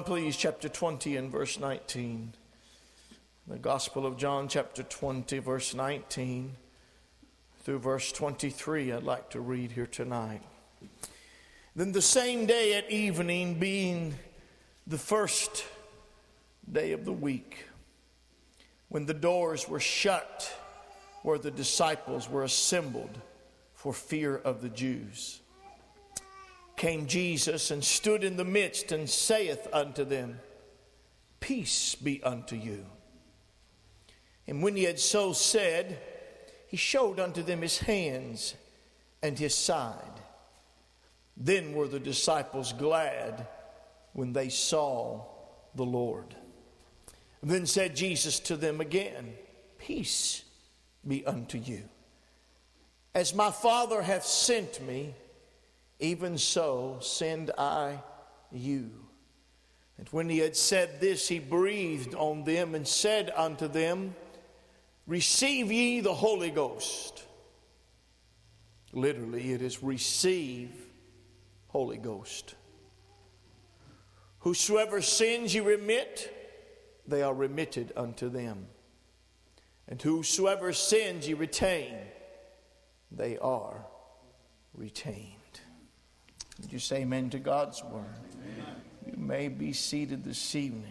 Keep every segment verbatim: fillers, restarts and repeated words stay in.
please, chapter twenty and verse nineteen. The Gospel of John, chapter twenty, verse nineteen through verse twenty-three, I'd like to read here tonight. Then the same day at evening, being the first day of the week, when the doors were shut where the disciples were assembled for fear of the Jews, came Jesus and stood in the midst and saith unto them, Peace be unto you. And when he had so said, he showed unto them his hands and his side. Then were the disciples glad when they saw the Lord. Then said Jesus to them again, Peace be unto you. As my Father hath sent me, even so send I you. And when he had said this, he breathed on them and said unto them, Receive ye the Holy Ghost. Literally, it is receive Holy Ghost. Whosoever sins ye remit, they are remitted unto them. And whosoever sins ye retain, they are retained. Would you say amen to God's word? Amen. You may be seated this evening.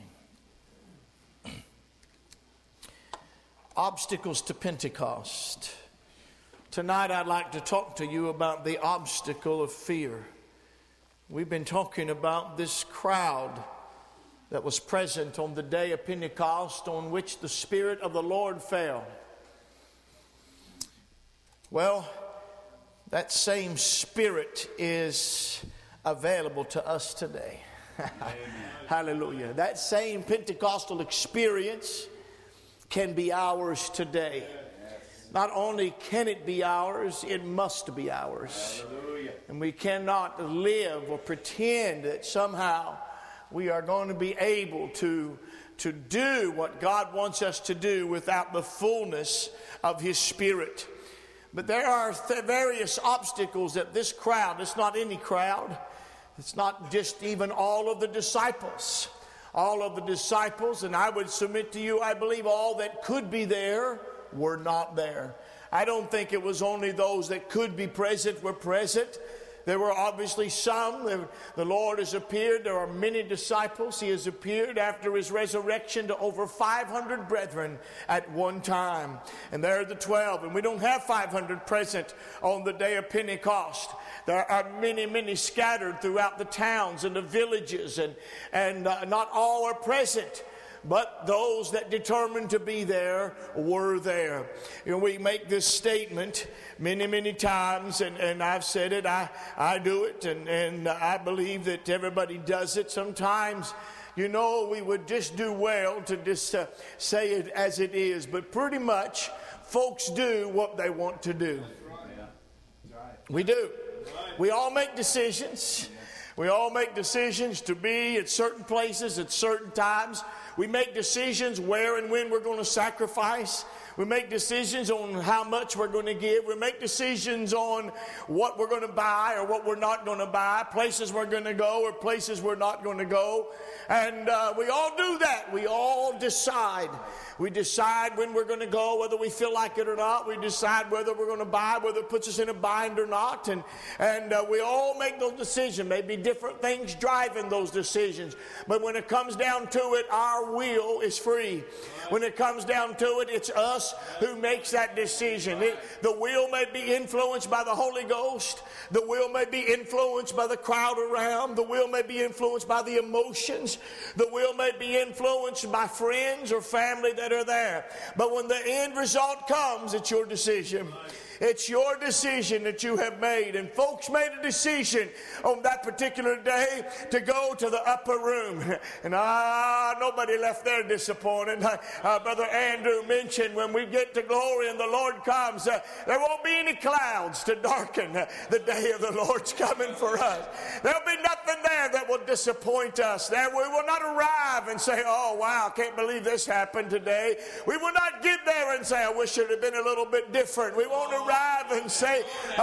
Obstacles to Pentecost. Tonight I'd like to talk to you about the obstacle of fear. We've been talking about this crowd that was present on the day of Pentecost, on which the Spirit of the Lord fell. Well, that same Spirit is available to us today. Hallelujah. That same Pentecostal experience can be ours today. Not only can it be ours, it must be ours. Hallelujah. And we cannot live or pretend that somehow we are going to be able to, to do what God wants us to do without the fullness of His Spirit. But there are th- various obstacles that this crowd, it's not any crowd, it's not just even all of the disciples. All of the disciples, and I would submit to you, I believe all that could be there were not there. I don't think it was only those that could be present were present. There were obviously some. The Lord has appeared. There are many disciples. He has appeared after His resurrection to over five hundred brethren at one time. And there are the twelve. And we don't have five hundred present on the day of Pentecost. There are many, many scattered throughout the towns and the villages. And, and uh, not all are present. But those that determined to be there were there. You know, we make this statement many, many times, and, and I've said it, I, I do it, and, and I believe that everybody does it. Sometimes, you know, we would just do well to just uh, say it as it is, but pretty much folks do what they want to do. We do. We all make decisions. We all make decisions to be at certain places at certain times. We make decisions where and when we're going to sacrifice. We make decisions on how much we're going to give. We make decisions on what we're going to buy or what we're not going to buy, places we're going to go or places we're not going to go. And uh, we all do that. We all decide. We decide when we're going to go, whether we feel like it or not. We decide whether we're going to buy, whether it puts us in a bind or not. And, and uh, we all make those decisions. Maybe different things driving those decisions. But when it comes down to it, our will is free. When it comes down to it, it's us who makes that decision. It, the will may be influenced by the Holy Ghost. The will may be influenced by the crowd around. The will may be influenced by the emotions. The will may be influenced by friends or family that are there. But when the end result comes, it's your decision. It's your decision that you have made. And folks made a decision on that particular day to go to the upper room. And ah, nobody left there disappointed. Uh, Brother Andrew mentioned when we get to glory and the Lord comes, uh, there won't be any clouds to darken uh, the day of the Lord's coming for us. There'll be nothing there that will disappoint us. There we will not arrive and say, oh, wow, I can't believe this happened today. We will not get there and say, I wish it had been a little bit different. We won't arrive and say, oh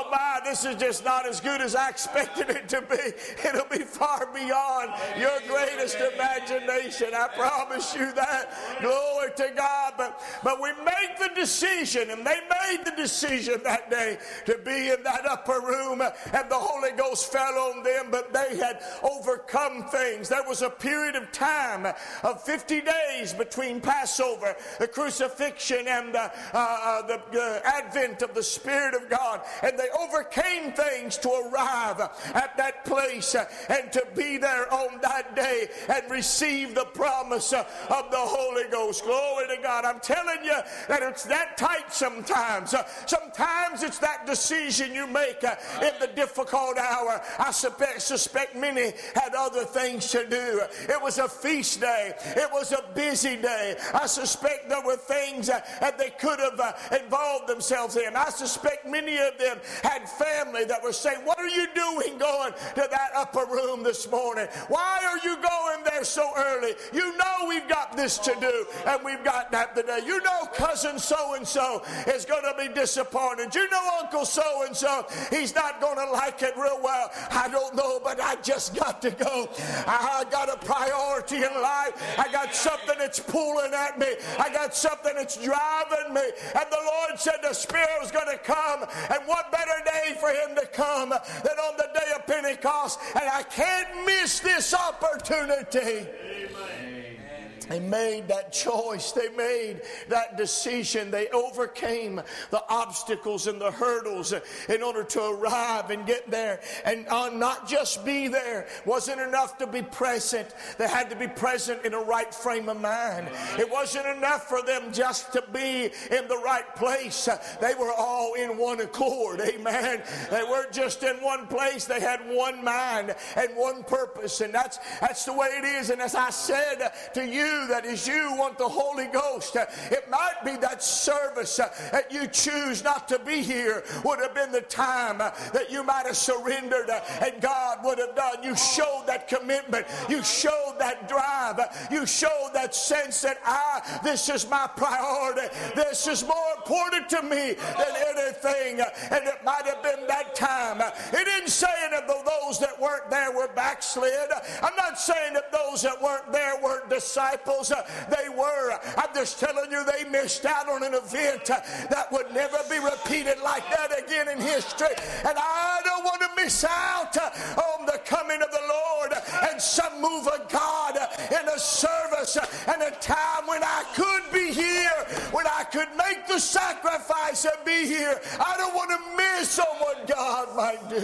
my, this is just not as good as I expected it to be. It'll be far beyond your greatest imagination. I promise you that. Glory to God. But, but we make the decision, and they made the decision that day to be in that upper room, and the Holy Ghost fell on them, but they had overcome things. There was a period of time of fifty days between Passover, the crucifixion, and the, uh, uh, the uh, advent of the Spirit of God, and they overcame things to arrive at that place uh, and to be there on that day and receive the promise uh, of the Holy Ghost. Glory to God. I'm telling you that it's that tight sometimes. Uh, sometimes it's that decision you make uh, in the difficult hour. I suspect, suspect many had other things to do. It was a feast day. It was a busy day. I suspect there were things uh, that they could have uh, involved themselves in. I suspect many of them had family that were saying, what are you doing going to that upper room this morning? Why are you going there so early? You know we've got this to do and we've got that today. You know cousin so-and-so is going to be disappointed. You know uncle so-and-so, he's not going to like it real well. I don't know, but I just got to go. I got a priority in life. I got something that's pulling at me. I got something that's driving me. And the Lord said the Spirit was going to come. And what better day for him to come than on the day of Pentecost? And I can't miss this opportunity. Amen. They made that choice. They made that decision. They overcame the obstacles and the hurdles in order to arrive and get there. And uh, not just be there. Wasn't enough to be present. They had to be present in a right frame of mind. It wasn't enough for them just to be in the right place. They were all in one accord. Amen. They weren't just in one place. They had one mind and one purpose. And that's, that's the way it is. And as I said to you, that is, you want the Holy Ghost. It might be that service that you choose not to be here would have been the time that you might have surrendered and God would have done. You showed that commitment. You showed that drive. You showed that sense that I, this is my priority. This is more important to me than anything. And it might have been that time. It didn't say that those that weren't there were backslid. I'm not saying that those that weren't there weren't disciples. They were. I'm just telling you, they missed out on an event that would never be repeated like that again in history. And I don't want to miss out on the coming of the Lord and some move of God in a service and a time when I could be here, when I could make the sacrifice and be here. I don't want to miss on what God might do.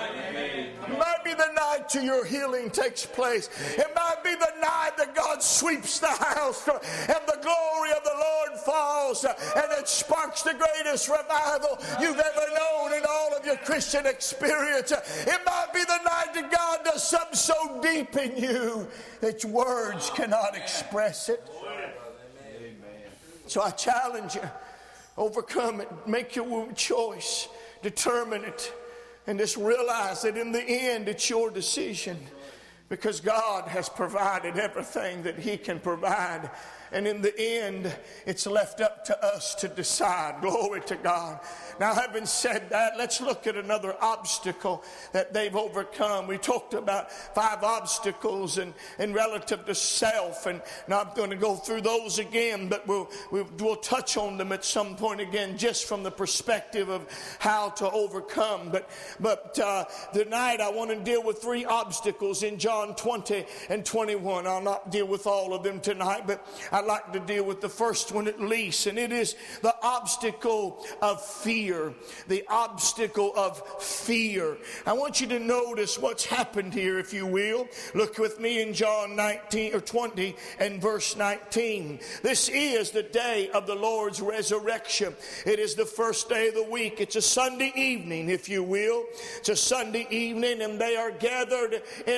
It might be the night till your healing takes place. It might be the night that God sweeps the house and the glory of the Lord falls and it sparks the greatest revival you've ever known in all of your Christian experience. It might be the night that God does something so deep in you that words cannot express it. So I challenge you, overcome it, make your choice, determine it, and just realize that in the end it's your decision. Because God has provided everything that He can provide. And in the end, it's left up to us to decide. Glory to God. Now, having said that, let's look at another obstacle that they've overcome. We talked about five obstacles and, and relative to self. And now I'm going to go through those again, but we'll, we'll, we'll touch on them at some point again, just from the perspective of how to overcome. But, but uh, tonight I want to deal with three obstacles in John twenty and twenty-one. I'll not deal with all of them tonight, but I'd like to deal with the first one at least. And it is the obstacle of fear. The obstacle of fear. I want you to notice what's happened here, if you will. Look with me in John nineteen or twenty and verse nineteen. This is the day of the Lord's resurrection. It is the first day of the week. It's a Sunday evening, if you will. It's a Sunday evening, and they are gathered in a room.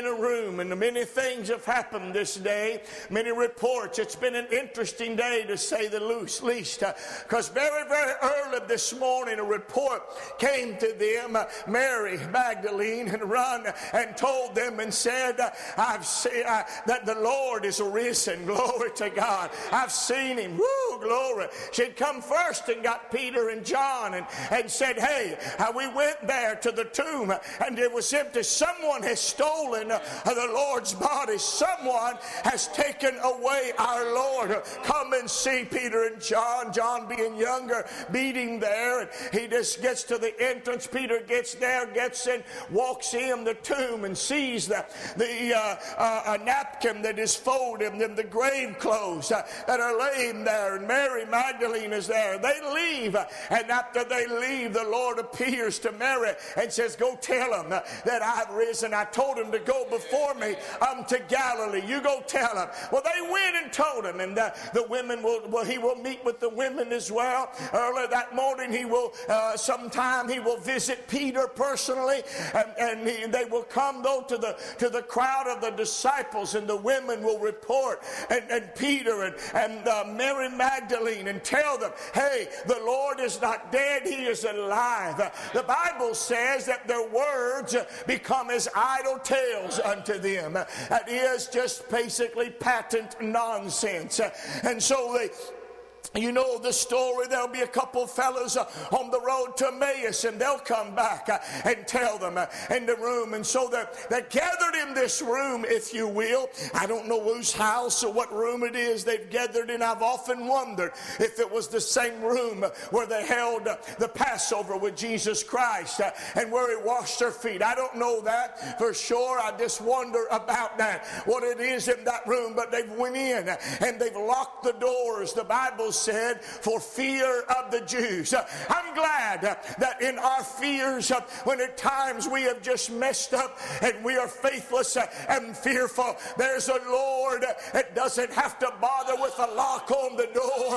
tomb, and many things have happened this day, many reports. It's been an interesting day, to say the least, because uh, very, very early this morning a report came to them. Uh, Mary Magdalene had run and told them and said, uh, I've seen uh, that the Lord is risen. Glory to God. I've seen him. Woo, glory. She'd come first and got Peter and John and, and said, hey, uh, we went there to the tomb and it was empty. Someone has stolen uh, the Lord's body. Someone has taken away our Lord. Come and see Peter and John. John being younger, beating there. And he just gets to the entrance. Peter gets there, gets in, walks in the tomb and sees the, the uh, uh, a napkin that is folded and the grave clothes uh, that are laying there. And Mary Magdalene is there. They leave. And after they leave, the Lord appears to Mary and says, go tell him that I've risen. I told him to go before me um, to Galilee. You go tell him. Well, they went and told him. And uh, the women will, well, he will meet with the women as well. Early that morning, he will, uh, sometime he will visit Peter personally. And, and he, they will come, though, to the, to the crowd of the disciples. And the women will report. And, and Peter and, and uh, Mary Magdalene and tell them, hey, the Lord is not dead. He is alive. Uh, the Bible says that their words become as idle tales unto them. Uh, that is just basically patent nonsense. Uh, and so they... You know the story. There'll be a couple fellas uh, on the road to Emmaus, and they'll come back uh, and tell them uh, in the room. And so they're, they're gathered in this room, if you will. I don't know whose house or what room it is they've gathered in. I've often wondered if it was the same room where they held uh, the Passover with Jesus Christ uh, and where he washed their feet. I don't know that for sure. I just wonder about that, what it is in that room. But they've went in uh, and they've locked the doors. The Bible said, for fear of the Jews. Uh, I'm glad uh, that in our fears, uh, when at times we have just messed up and we are faithless uh, and fearful, there's a Lord uh, that doesn't have to bother with a lock on the door.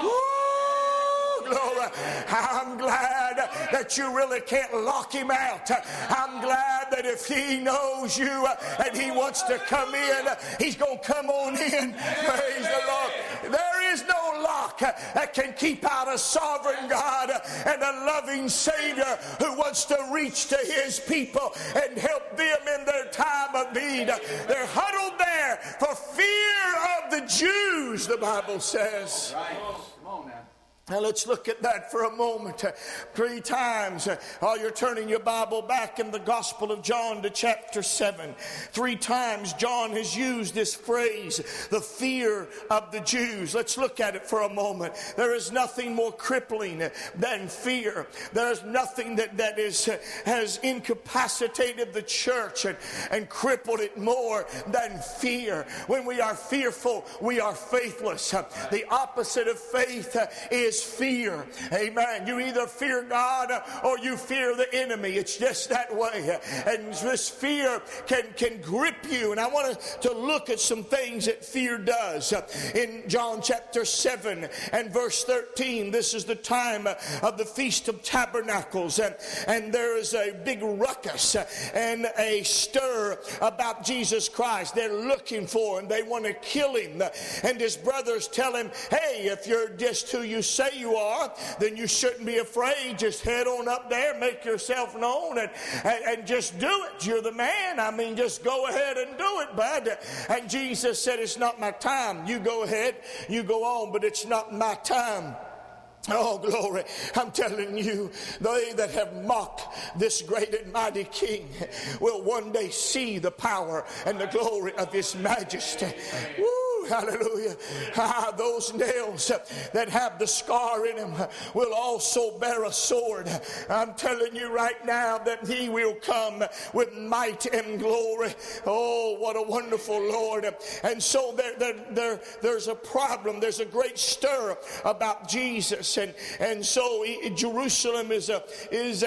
Woo! Glory. I'm glad that you really can't lock him out. I'm glad that if he knows you uh, and he wants to come in, uh, he's going to come on in. Praise the Lord. There is no lock uh, that can keep out a sovereign God uh, and a loving Savior who wants to reach to his people and help them in their time of need. Uh, they're huddled there for fear of the Jews, the Bible says. Right. Come on now. Now let's look at that for a moment. Uh, three times, uh, while you're turning your Bible back in the Gospel of John to chapter seven, three times John has used this phrase, the fear of the Jews. Let's look at it for a moment. There is nothing more crippling than fear. There is nothing that, that is, uh, has incapacitated the church and, and crippled it more than fear. When we are fearful, we are faithless. Uh, the opposite of faith uh, is fear. Amen. You either fear God or you fear the enemy. It's just that way. And this fear can, can grip you. And I want to look at some things that fear does. In John chapter seven and verse thirteen, this is the time of the Feast of Tabernacles. And, and there is a big ruckus and a stir about Jesus Christ. They're looking for him. They want to kill him. And his brothers tell him, hey, if you're just who you say you are, then you shouldn't be afraid. Just head on up there, make yourself known, and, and, and just do it. You're the man. I mean, just go ahead and do it, bud. And Jesus said, it's not my time. You go ahead, you go on, but it's not my time. Oh, glory. I'm telling you, they that have mocked this great and mighty King will one day see the power and the glory of his majesty. Woo! Hallelujah. Ah, those nails that have the scar in them will also bear a sword. I'm telling you right now that he will come with might and glory. Oh, what a wonderful Lord. And so there, there, there, there's a problem. There's a great stir about Jesus. And, and so he, Jerusalem is a, is a hot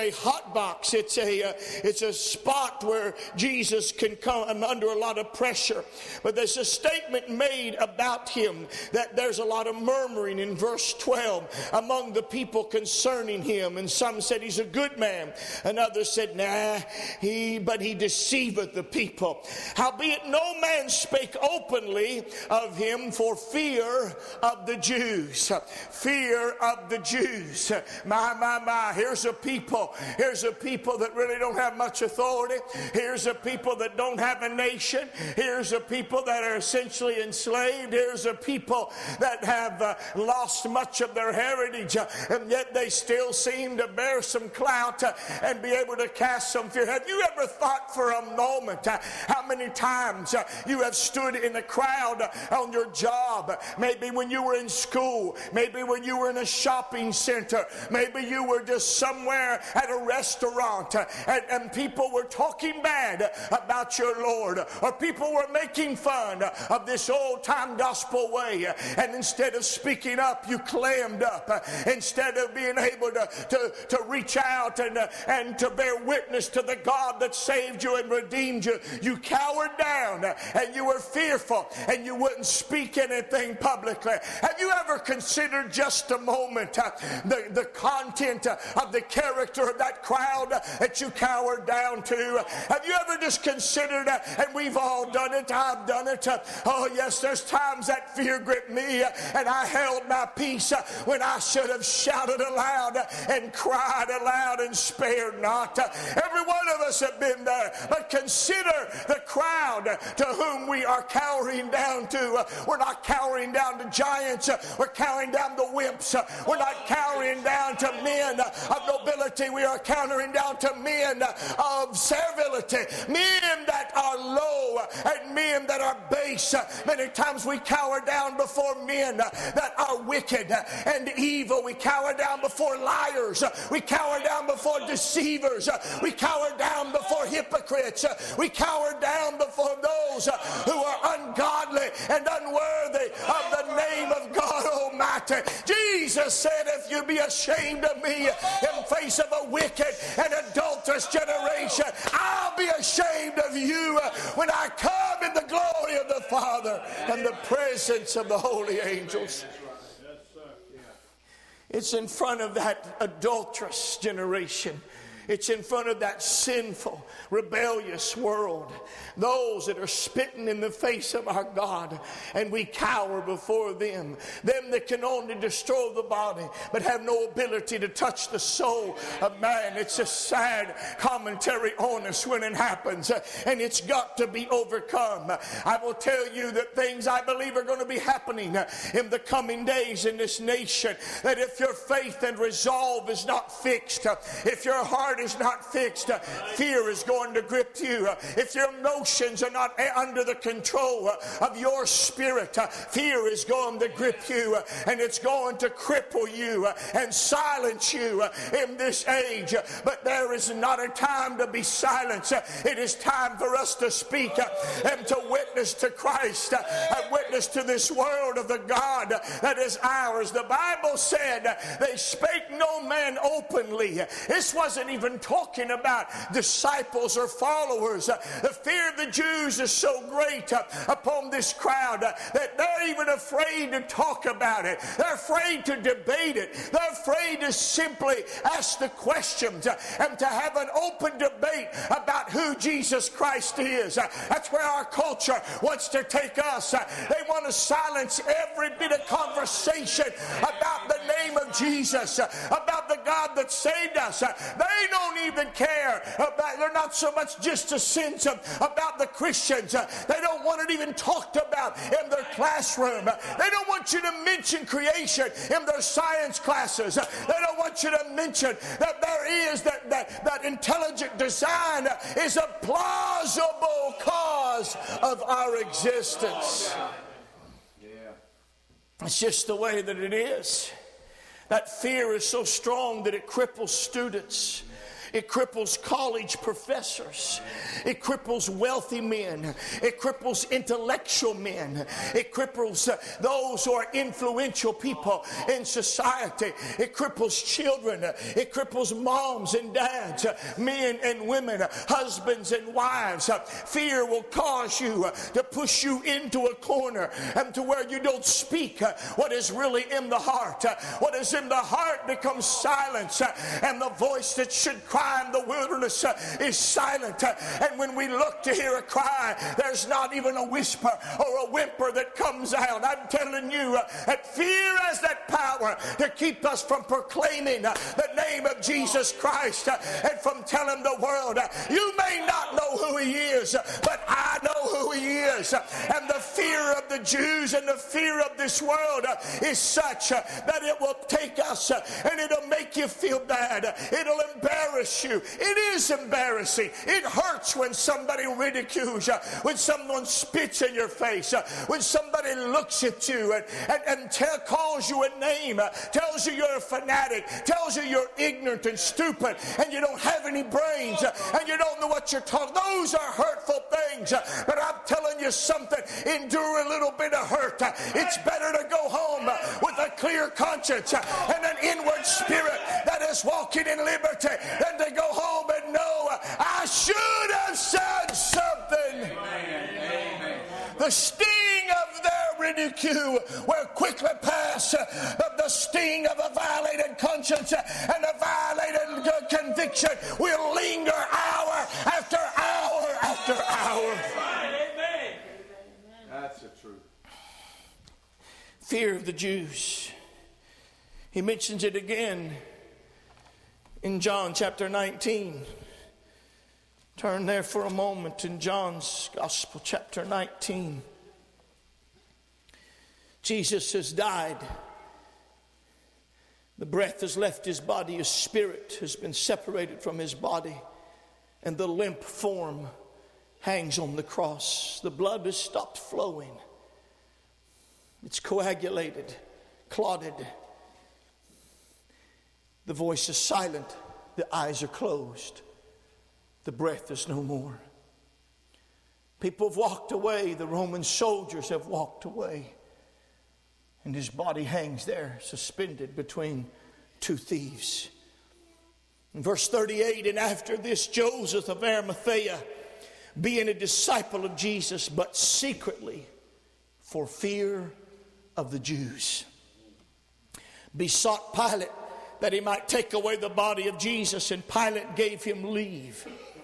spot box. It's a, uh, it's a spot where Jesus can come under a lot of pressure. But there's a statement made about him that there's a lot of murmuring in verse twelve among the people concerning him. And some said he's a good man. And others said, nah, he, but he deceiveth the people. Howbeit no man spake openly of him for fear of the Jews. Fear of the Jews. My, my, my. Here's a people. Here's a people that really don't have much authority. Here's a people that don't have a nation. Here's a people that are essentially enslaved. Here's a people that have uh, lost much of their heritage, uh, and yet they still seem to bear some clout uh, and be able to cast some fear. Have you ever thought for a moment uh, how many times uh, you have stood in a crowd uh, on your job, maybe when you were in school, maybe when you were in a shopping center, maybe you were just somewhere at a restaurant, uh, and, and people were talking bad about your Lord, or people were making fun of this old-time gospel way, and instead of speaking up, you clammed up. Instead of being able to, to, to reach out and, uh, and to bear witness to the God that saved you and redeemed you, you cowered down and you were fearful and you wouldn't speak anything publicly. Have you ever considered just a moment uh, the, the content uh, of the character of that crowd uh, that you cowered down to? Have you ever just considered, uh, and we've all done it, I've done it, uh, oh yes, there's times that fear gripped me uh, and I held my peace uh, when I should have shouted aloud uh, and cried aloud and spared not. Uh, every one of us have been there, but consider the crowd uh, to whom we are cowering down to. Uh, we're not cowering down to giants, uh, we're cowering down to wimps. Uh, we're not cowering down to men uh, of nobility, we are cowering down to men uh, of servility, men that are low and men that are base. Uh, many times we cower down before men uh, that are wicked uh, and evil. We cower down before liars. Uh, we cower down before deceivers. Uh, we cower down before hypocrites. Uh, we cower down before those uh, who are ungodly and unworthy of the name of God Almighty. Jesus said, if you be ashamed of me in face of a wicked and adulterous generation, I'll be ashamed of you when I come in the glory of the Father and the presence of the holy angels. It's in front of that adulterous generation. It's in front of that sinful, rebellious world. Those that are spitting in the face of our God, and we cower before them. Them that can only destroy the body, but have no ability to touch the soul of man. It's a sad commentary on us when it happens, and it's got to be overcome. I will tell you that things I believe are going to be happening in the coming days in this nation, that if your faith and resolve is not fixed, if your heart is not fixed, fear is going to grip you. If your emotions are not under the control of your spirit, fear is going to grip you, and it's going to cripple you and silence you in this age. But there is not a time to be silenced. It is time for us to speak and to witness to Christ, and witness to this world of the God that is ours. The Bible said they spake no man openly. This wasn't even talking about disciples or followers. The fear of the Jews is so great upon this crowd that they're even afraid to talk about it. They're afraid to debate it. They're afraid to simply ask the questions and to have an open debate about who Jesus Christ is. That's where our culture wants to take us. They want to silence every bit of conversation about the name of Jesus, about the God that saved us. They don't even care about, they're not so much just a sense of, about the Christians. They don't want it even talked about in their classroom. They don't want you to mention creation in their science classes. They don't want you to mention that there is that, that, that intelligent design is a plausible cause of our existence. It's just the way that it is. That fear is so strong that it cripples students. It cripples college professors. It cripples wealthy men. It cripples intellectual men. It cripples uh, those who are influential people in society. It cripples children. It cripples moms and dads, uh, men and women, uh, husbands and wives. Uh, fear will cause you uh, to push you into a corner and to where you don't speak uh, what is really in the heart. Uh, what is in the heart becomes silence, uh, and the voice that should cry in the wilderness uh, is silent. Uh, and when we look to hear a cry, there's not even a whisper or a whimper that comes out. I'm telling you uh, that fear has that power to keep us from proclaiming uh, the name of Jesus Christ uh, and from telling the world, uh, you may not know who he is, uh, but I know who he is. Uh, and the fear of the Jews and the fear of this world uh, is such uh, that it will take us uh, and it'll make you feel bad. Uh, it'll embarrass you. It is embarrassing. It hurts when somebody ridicules you, when someone spits in your face, uh, when somebody looks at you and, and, and tell, calls you a name, uh, tells you you're a fanatic, tells you you're ignorant and stupid and you don't have any brains uh, and you don't know what you're talking. Those are hurtful things. Uh, but I'm telling you something, endure a little bit of hurt. Uh, it's better to go home uh, with a clear conscience uh, and an inward spirit that is walking in liberty than to go home and know uh, I should have said something. Amen. The sting of their ridicule will quickly pass, uh, but the sting of a violated conscience uh, and a violated uh, conviction will linger hour after hour after hour. Amen. That's the truth. Fear of the Jews. He mentions it again in John chapter nineteen. Turn there for a moment in John's Gospel, chapter nineteen. Jesus has died. The breath has left his body. His spirit has been separated from his body. And the limp form hangs on the cross. The blood has stopped flowing. It's coagulated, clotted. The voice is silent. The eyes are closed. The breath is no more. People have walked away. The Roman soldiers have walked away. And his body hangs there, suspended between two thieves. In verse thirty-eight, and after this, Joseph of Arimathea, being a disciple of Jesus, but secretly for fear of the Jews, besought Pilate that he might take away the body of Jesus, and Pilate gave him leave.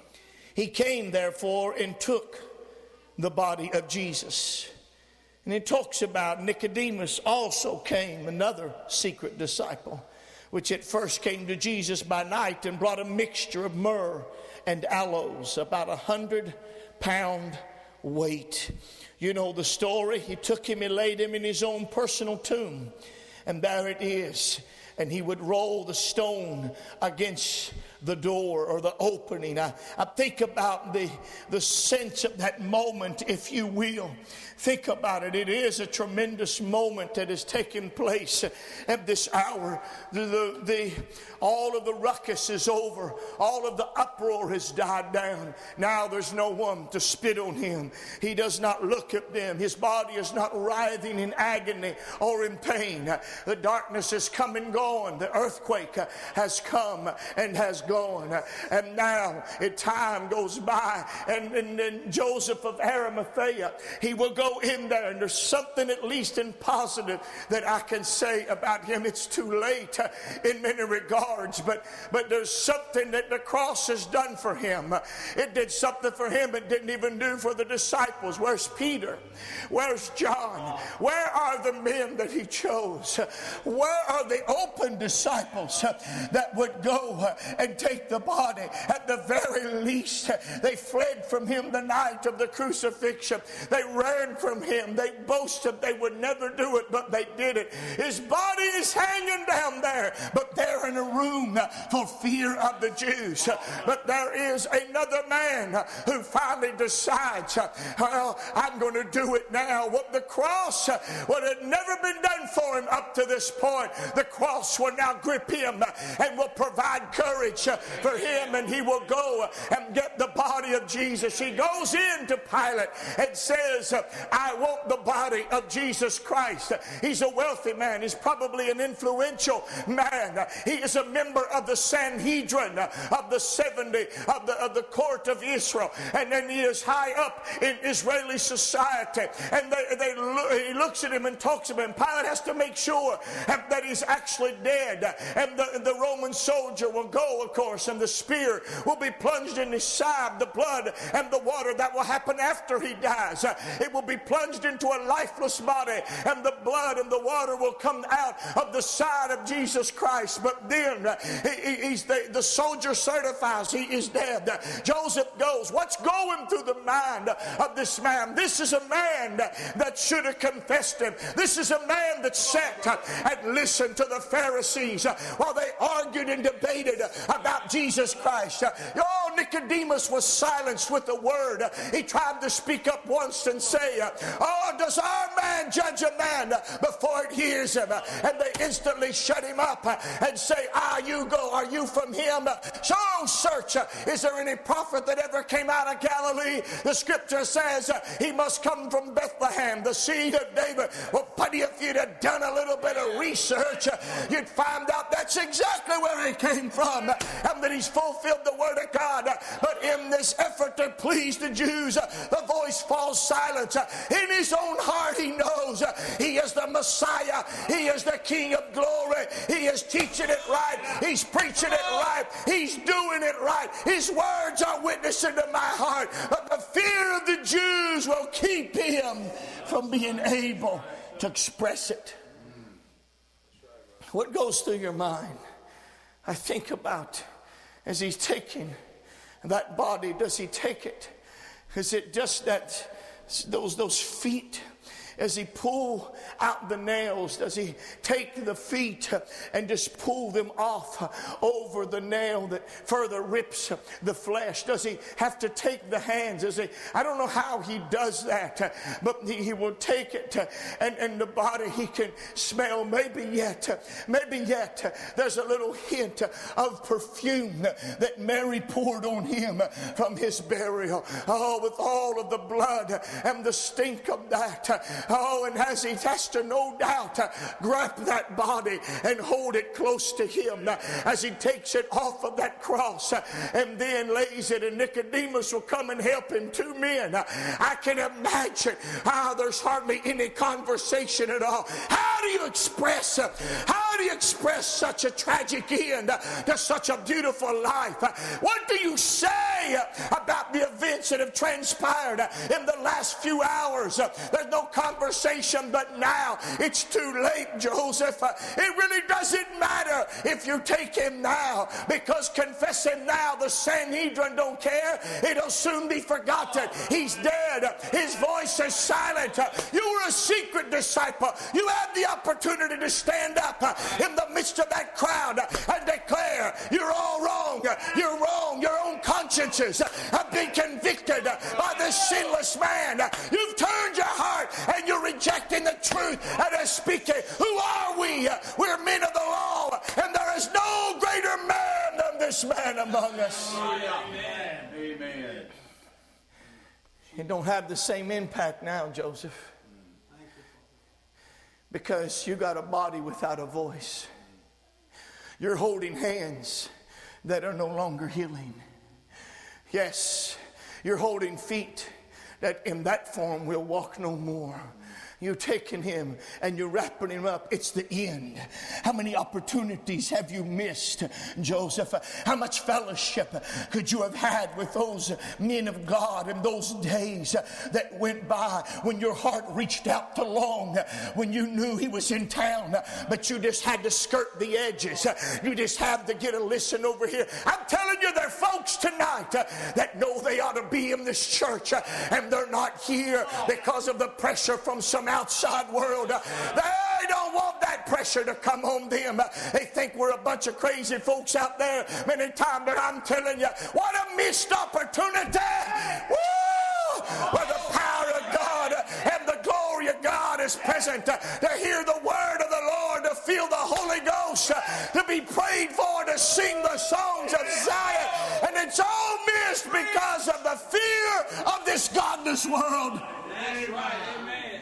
He came, therefore, and took the body of Jesus. And it talks about Nicodemus also came, another secret disciple, which at first came to Jesus by night and brought a mixture of myrrh and aloes, about a hundred pound weight. You know the story. He took him and laid him in his own personal tomb. And there it is. And he would roll the stone against the door or the opening. I, I think about the, the sense of that moment, if you will. Think about it. It is a tremendous moment that has taken place at this hour. The, the, the, all of the ruckus is over. All of the uproar has died down. Now there's no one to spit on him. He does not look at them. His body is not writhing in agony or in pain. The darkness has come and gone. The earthquake has come and has gone. And now, as time goes by, and, and, and Joseph of Arimathea, he will go in there, and there's something at least in positive that I can say about him. It's too late uh, in many regards, but but there's something that the cross has done for him. Uh, it did something for him it didn't even do for the disciples. Where's Peter? Where's John? Where are the men that he chose? Uh, where are the open disciples uh, that would go uh, and take the body? At the very least, uh, they fled from him the night of the crucifixion. They ran from him. They boasted they would never do it, but they did it. His body is hanging down there, but they're in a room for fear of the Jews. But there is another man who finally decides, well, I'm going to do it now. What the cross, what had never been done for him up to this point, the cross will now grip him and will provide courage search for him, and he will go and get the body of Jesus. He goes in to Pilate and says, I want the body of Jesus Christ. He's a wealthy man. He's probably an influential man. He is a member of the Sanhedrin of the seventy of the, of the court of Israel. And then he is high up in Israeli society. And they, they look, he looks at him and talks to him. And Pilate has to make sure that he's actually dead. And the, the Roman soldier will go, of course, and the spear will be plunged in his side. The blood and the water, that will happen after he dies. It will be plunged into a lifeless body, and the blood and the water will come out of the side of Jesus Christ. But then he, he's the, the soldier certifies he is dead. Joseph goes, what's going through the mind of this man? This is a man that should have confessed him. This is a man that sat and listened to the Pharisees while they argued and debated about Jesus Christ. Oh, Nicodemus was silenced with the word. He tried to speak up once and say, oh, does our man judge a man before it hears him? And they instantly shut him up and say, ah, you go, are you from him? So search, is there any prophet that ever came out of Galilee? The scripture says he must come from Bethlehem, the seed of David. Well, buddy, if you'd have done a little bit of research, you'd find out that's exactly where he came from, and that he's fulfilled the word of God. But in this effort to please the Jews, the voice falls silent. In his own heart he knows he is the Messiah. He is the King of glory. He is teaching it right. He's preaching it right. He's doing it right. His words are witnessing to my heart. But the fear of the Jews will keep him from being able to express it. What goes through your mind? I think about as he's taking that body, does he take it? Is it just that those those feet? As he pull out the nails, does he take the feet and just pull them off over the nail that further rips the flesh? Does he have to take the hands? Does he, I don't know how he does that, but he, he will take it, and, and the body he can smell. Maybe yet, maybe yet, there's a little hint of perfume that Mary poured on him from his burial. Oh, with all of the blood and the stink of that. Oh, and as he has to no doubt uh, grab that body and hold it close to him uh, as he takes it off of that cross uh, and then lays it, and Nicodemus will come and help him. Two men. Uh, I can imagine how uh, there's hardly any conversation at all. How do you express uh, how do you express such a tragic end uh, to such a beautiful life? Uh, what do you say uh, about the events that have transpired uh, in the last few hours? Uh, there's no conversation. But now it's too late, Joseph. It really doesn't matter if you take him now, because confess him now, the Sanhedrin don't care. It'll soon be forgotten. He's dead. His voice is silent. You were a secret disciple. You had the opportunity to stand up in the midst of that crowd and declare, you're all wrong. You're wrong. Your own consciences have been convicted by this sinless man. You've turned your heart and you're rejecting the truth and are speaking. Who are we? We're men of the law, and there is no greater man than this man among us. Amen. Amen. You don't have the same impact now, Joseph, because you got a body without a voice. You're holding hands that are no longer healing. Yes, you're holding feet that in that form will walk no more. You're taking him and you're wrapping him up. It's the end. How many opportunities have you missed, Joseph? How much fellowship could you have had with those men of God in those days that went by when your heart reached out to long, when you knew he was in town, but you just had to skirt the edges. You just had to get a listen over here. I'm telling you, there are folks tonight that know they ought to be in this church, and they're not here because of the pressure from some outside world. They don't want that pressure to come on them. They think we're a bunch of crazy folks out there many times, but I'm telling you, what a missed opportunity. Woo! Where the power of God and the glory of God is present, to hear the word of the Lord, to feel the Holy Ghost, to be prayed for, to sing the songs of Zion. And it's all missed because of the fear of this godless world. That's right. Amen.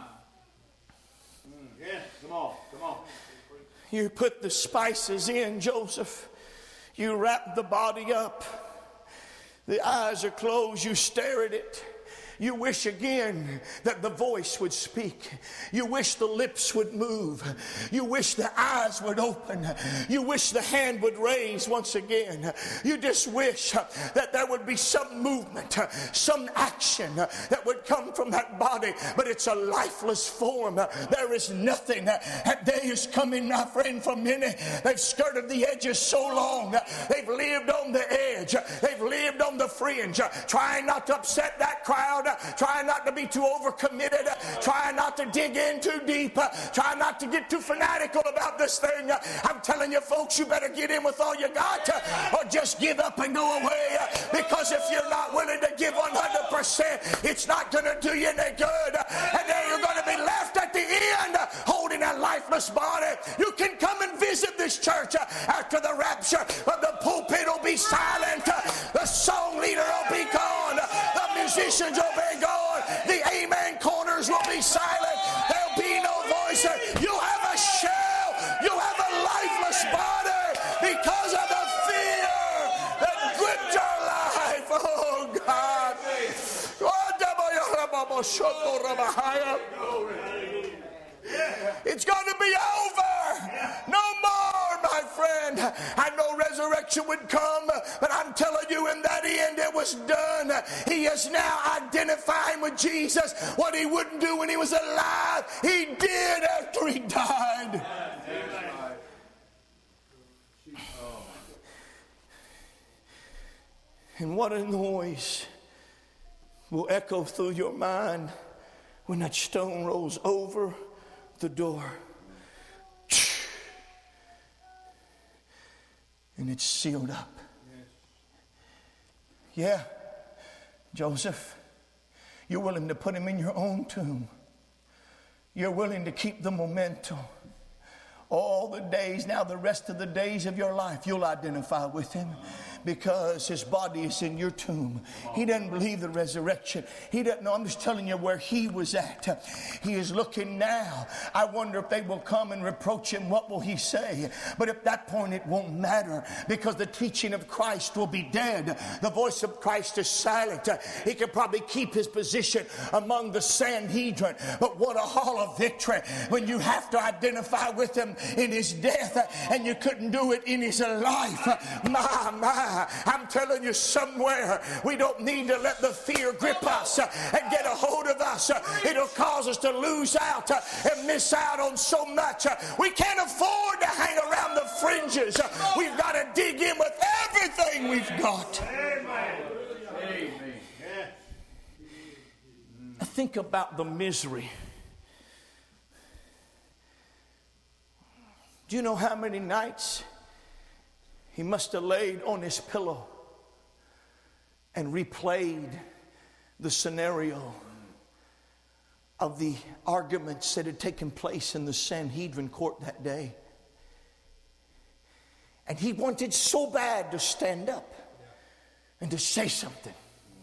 Yes, come on, come on. You put the spices in, Joseph. You wrap the body up. The eyes are closed. You stare at it. You wish again that the voice would speak. You wish the lips would move. You wish the eyes would open. You wish the hand would raise once again. You just wish that there would be some movement, some action that would come from that body. But it's a lifeless form. There is nothing. That day is coming, my friend, for many. They've skirted the edges so long. They've lived on the edge. They've lived on the fringe, trying not to upset that crowd. Try not to be too overcommitted. Try not to dig in too deep. Try not to get too fanatical about this thing. I'm telling you, folks, you better get in with all you got, or just give up and go away. Because if you're not willing to give one hundred percent, it's not going to do you any good. And then you're going to be left at the end holding a lifeless body. You can come and visit this church after the rapture, but the pulpit will be silent. The song leader will be gone. The musicians will be gone. The amen corners will be silent. There'll be no voice. You have a shell. You have a lifeless body because of the fear that gripped your life. Oh God. It's going to be over. No more, my friend. I know resurrection would come, but I'm telling you, in that end, it was done. He is now identifying with Jesus what he wouldn't do when he was alive. He did after he died. And what a noise will echo through your mind when that stone rolls over the door. And it's sealed up. Yeah, Joseph, you're willing to put him in your own tomb. You're willing to keep the memento. All the days, now the rest of the days of your life, you'll identify with him because his body is in your tomb. He doesn't believe the resurrection. He doesn't know. I'm just telling you where he was at. He is looking now. I wonder if they will come and reproach him. What will he say? But at that point, it won't matter because the teaching of Christ will be dead. The voice of Christ is silent. He can probably keep his position among the Sanhedrin. But what a hall of victory when you have to identify with him in his death and you couldn't do it in his life. My, my. I'm telling you, somewhere we don't need to let the fear grip us and get a hold of us. It'll cause us to lose out and miss out on so much. We can't afford to hang around the fringes. We've got to dig in with everything we've got. Amen. Think about the misery. Do you know how many nights he must have laid on his pillow and replayed the scenario of the arguments that had taken place in the Sanhedrin court that day? And he wanted so bad to stand up and to say something.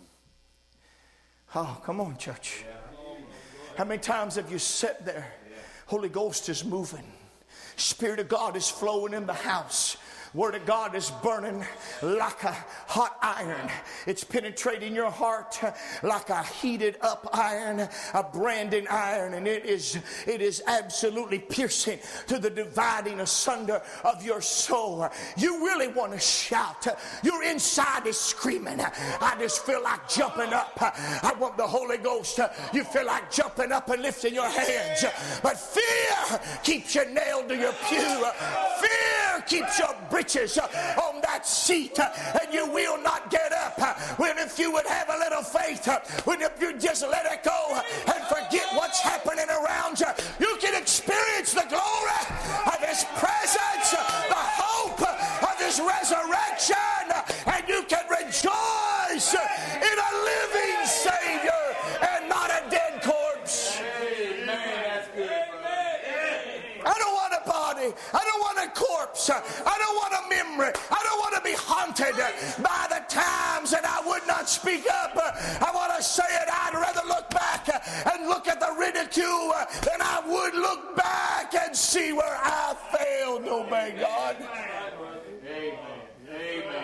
Oh, come on, church. How many times have you sat there? Holy Ghost is moving. Spirit of God is flowing in the house. Word of God is burning like a hot iron. It's penetrating your heart like a heated up iron, a branding iron, and it is it is absolutely piercing to the dividing asunder of your soul. You really want to shout. Your inside is screaming. I just feel like jumping up. I want the Holy Ghost. You feel like jumping up and lifting your hands. But fear keeps you nailed to your pew. Fear keeps your britches on that seat, and you will not get up. When if you would have a little faith, when if you just let it go and forget what's happening around you, you can experience the glory of his presence, the hope of his resurrection, and you can rejoice in a living Savior and not a dead corpse. I don't want to bother body. I don't want a corpse. I don't want a memory. I don't want to be haunted by the times that I would not speak up. I want to say it. I'd rather look back and look at the ridicule than I would look back and see where I failed. Obey God. Amen. Amen.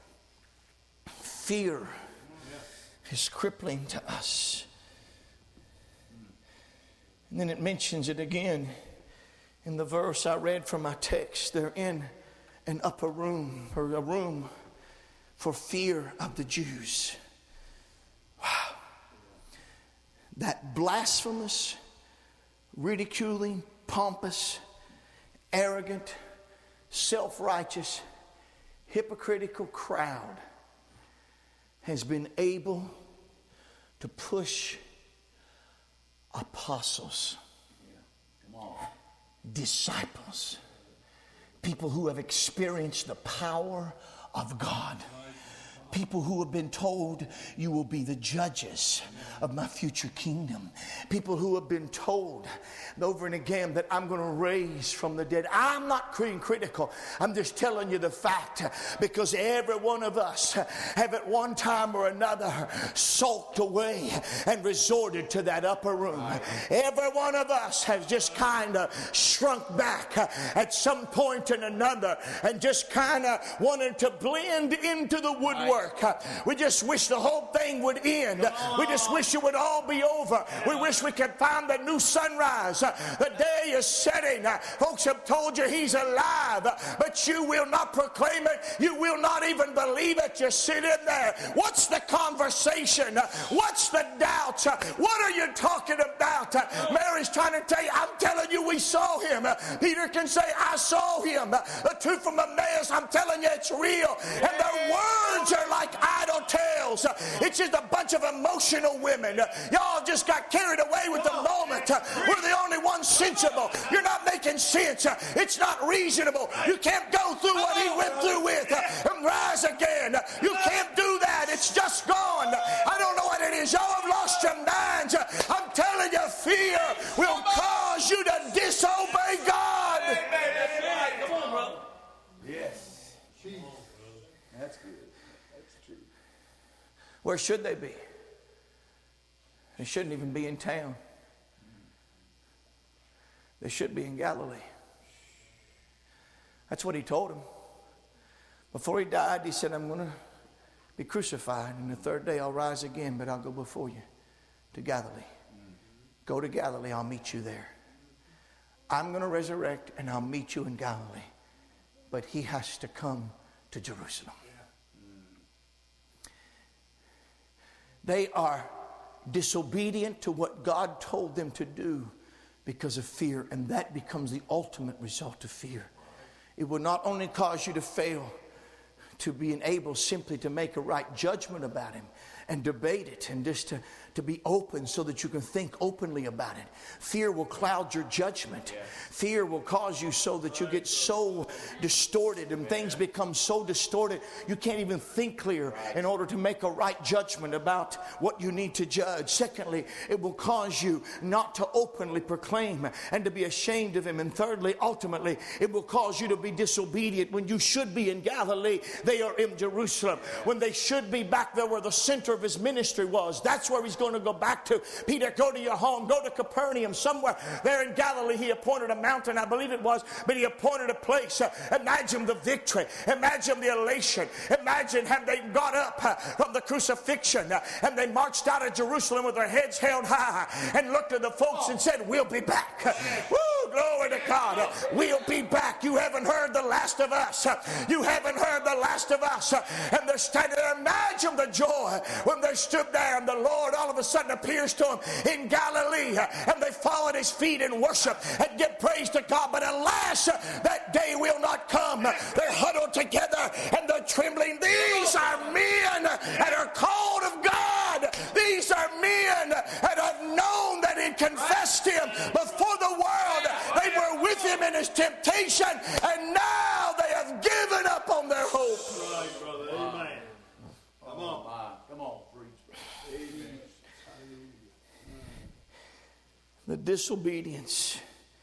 Fear is crippling to us. And then it mentions it again in the verse I read from my text. They're in an upper room, or a room for fear of the Jews. Wow. That blasphemous, ridiculing, pompous, arrogant, self-righteous, hypocritical crowd has been able to push apostles, Come on. disciples, people who have experienced the power of God, people who have been told you will be the judges of my future kingdom, people who have been told over and again that I'm going to raise from the dead. I'm not being critical. I'm just telling you the fact, because every one of us have at one time or another sulked away and resorted to that upper room. Every one of us has just kind of shrunk back at some point or another and just kind of wanted to blend into the woodwork. We just wish the whole thing would end. We just wish it would all be over. We wish we could find the new sunrise. The day is setting. Folks have told you he's alive, but you will not proclaim it. You will not even believe it. You sit in there. What's the conversation? What's the doubt? What are you talking about? Mary's trying to tell you, I'm telling you, we saw him. Peter can say, I saw him. The two from Emmaus, I'm telling you, it's real. And their words are like idle tales. It's just a bunch of emotional women. Y'all just got carried away with the moment. We're the only ones sensible. You're not making sense. It's not reasonable. You can't go through what he went through with and rise again. You can't do that. It's just gone. I don't know what it is. Y'all have lost your minds. I'm telling you, fear will cause you to disobey God. Come on, brother. Yes. That's good. That's true. Where should they be? They shouldn't even be in town. They should be in Galilee. That's what he told them. Before he died, he said, I'm going to be crucified, and the third day I'll rise again, but I'll go before you to Galilee. Go to Galilee, I'll meet you there. I'm going to resurrect, and I'll meet you in Galilee. But he has to come to Jerusalem. They are disobedient to what God told them to do because of fear, and that becomes the ultimate result of fear. It will not only cause you to fail to being able simply to make a right judgment about him and debate it and just to, to be open so that you can think openly about it. Fear will cloud your judgment. Fear will cause you so that you get so distorted and things become so distorted you can't even think clear in order to make a right judgment about what you need to judge. Secondly, it will cause you not to openly proclaim and to be ashamed of him. And thirdly, ultimately, it will cause you to be disobedient. When you should be in Galilee, they are in Jerusalem. When they should be back there where the center of his ministry was, that's where he's going to go back to. Peter, go to your home, go to Capernaum, somewhere there in Galilee. He appointed a mountain, I believe it was, but he appointed a place. Uh, imagine the victory, imagine the elation, imagine how they got up uh, from the crucifixion uh, and they marched out of Jerusalem with their heads held high and looked at the folks and said, we'll be back. Uh, woo, glory to God. Uh, we'll be back. You haven't heard the last of us. Uh, you haven't heard the last of us. Uh, and they're standing there. Imagine the joy when they stood there and the Lord all of a sudden appears to them in Galilee, and they fall at his feet and worship and give praise to God. But alas, that day will not come. They're huddled together and they're trembling. These are men that are called of God. These are men that have known that he confessed him before the world. They were with him in his temptation, and now they have given up on their hope. Right, brother. Amen. Come on. Come on, preach. The disobedience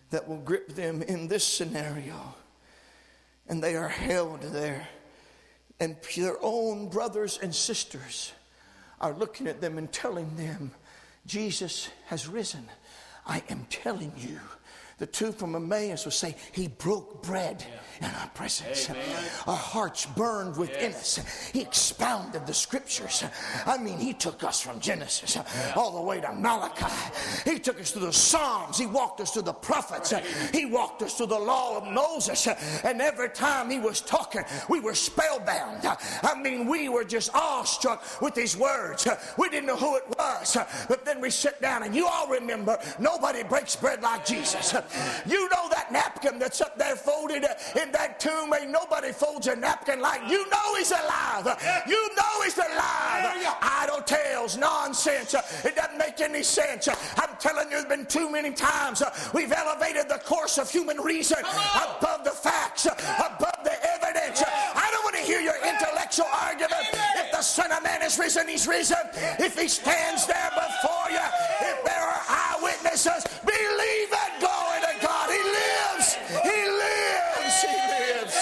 that will grip them in this scenario. And they are held there. And their own brothers and sisters are looking at them and telling them, Jesus has risen. I am telling you. The two from Emmaus will say, he broke bread yeah. in our presence. Amen. Our hearts burned within yes. us. He expounded the scriptures. I mean, he took us from Genesis yeah. all the way to Malachi. He took us through the Psalms. He walked us through the prophets. Right. He walked us through the law of Moses. And every time he was talking, we were spellbound. I mean, we were just awestruck with his words. We didn't know who it was. But then we sit down, and you all remember, nobody breaks bread like Jesus. You know that napkin that's up there folded in that tomb. Ain't nobody folds a napkin like you know he's alive. You know he's alive. Idle tales, nonsense. It doesn't make any sense. I'm telling you, there's been too many times we've elevated the course of human reason above the facts, above the evidence. I don't want to hear your intellectual argument. If the Son of Man is risen, he's risen. If he stands there before you, if there are eyewitnesses, believe it. Glory to God. He lives. He lives. He lives.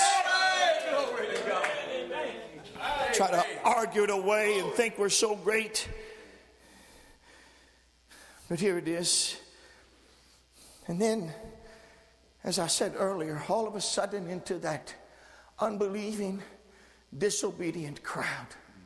Try to argue it away and think we're so great. But here it is. And then, as I said earlier, all of a sudden into that unbelieving, disobedient crowd.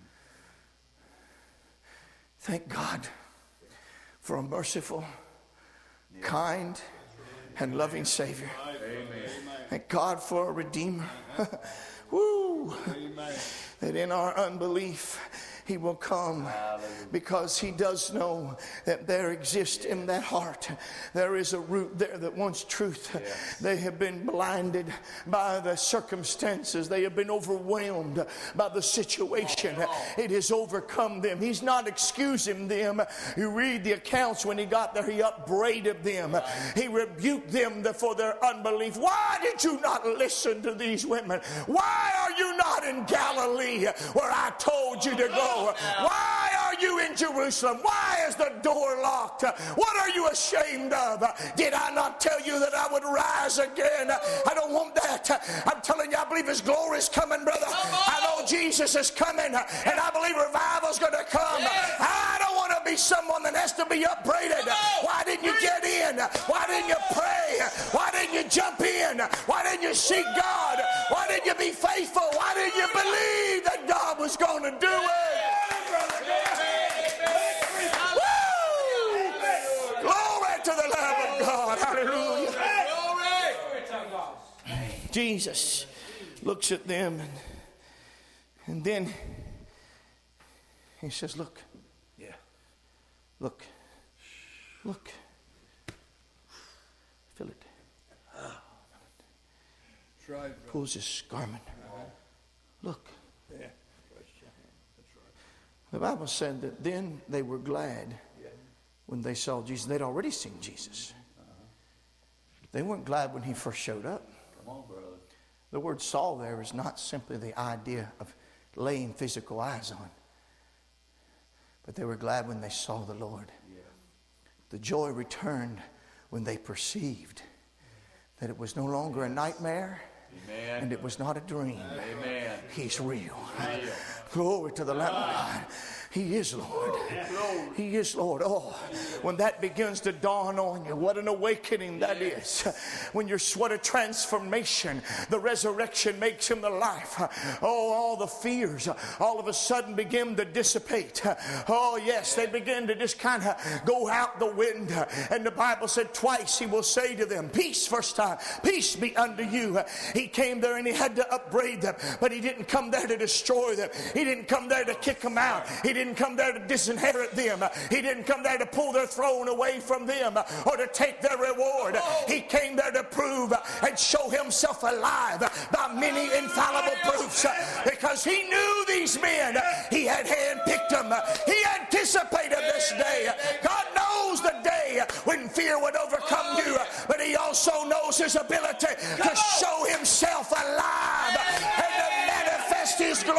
Thank God for a merciful, kind, and loving Savior. Amen. Thank God for a Redeemer. Woo! Amen. That in our unbelief, he will come because he does know that there exists in that heart. There is a root there that wants truth. Yes. They have been blinded by the circumstances. They have been overwhelmed by the situation. It has overcome them. He's not excusing them. You read the accounts when he got there, he upbraided them. He rebuked them for their unbelief. Why did you not listen to these women? Why are you not in Galilee where I told you to go? Why are you in Jerusalem? Why is the door locked? What are you ashamed of? Did I not tell you that I would rise again? I don't want that. I'm telling you, I believe his glory is coming, brother. I know Jesus is coming, and I believe revival is going to come. I don't want to be someone that has to be upbraided. Why didn't you get in? Why didn't you pray? Why didn't you jump in? Why didn't you seek God? Why didn't you be faithful? Why didn't you believe that God was going to do it? Glory to the Lamb of God. Hallelujah. Jesus looks at them, and, and then he says, look. Yeah. Look. Look. Feel it. Pulls his garment. Look. Yeah. The Bible said that then they were glad when they saw Jesus. They'd already seen Jesus. They weren't glad when he first showed up. Come on, brother. The word saw there is not simply the idea of laying physical eyes on. But they were glad when they saw the Lord. Yeah. The joy returned when they perceived that it was no longer a nightmare. Amen. And it was not a dream. Amen. He's real. real. Glory to the Lamb of God. He is Lord. He is Lord. Oh, when that begins to dawn on you, what an awakening that is. When you're what a transformation. The resurrection makes him the life. Oh, all the fears all of a sudden begin to dissipate. Oh, yes, they begin to just kind of go out the wind. And the Bible said twice he will say to them, peace, first time, peace be unto you. He came there and he had to upbraid them, but he didn't come there to destroy them. He didn't come there to kick them out. He didn't come there to disinherit them. He didn't come there to pull their throne away from them or to take their reward. He came there to prove and show himself alive by many infallible proofs, because he knew these men. He had handpicked them. He anticipated this day. God knows the day when fear would overcome you, but he also knows his ability to show himself alive and to manifest his glory.